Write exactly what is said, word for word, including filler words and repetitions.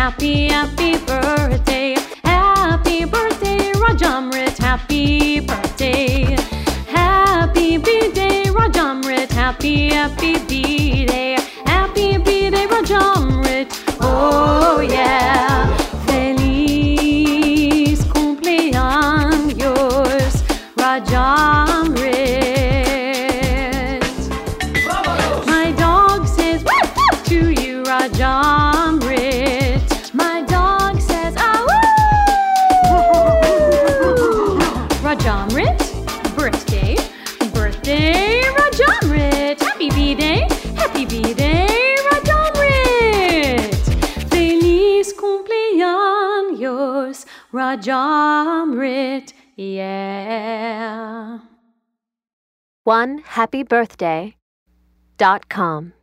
happy, happy birthday. Happy birthday, Rajamrit, happy birthday. Happy B-Day, Rajamrit, happy, happy B-Day. Happy B-Day, Rajamrit, oh yeah. Feliz cumpleaños, Rajamrit. My dog says woof woof to you, Rajamrit. My dog says ah woo. Rajamrit, birthday, birthday, Rajamrit. Happy B-Day, happy B-Day, Rajamrit. Feliz cumpleaños, Rajamrit, yeah. one happy birthday dot com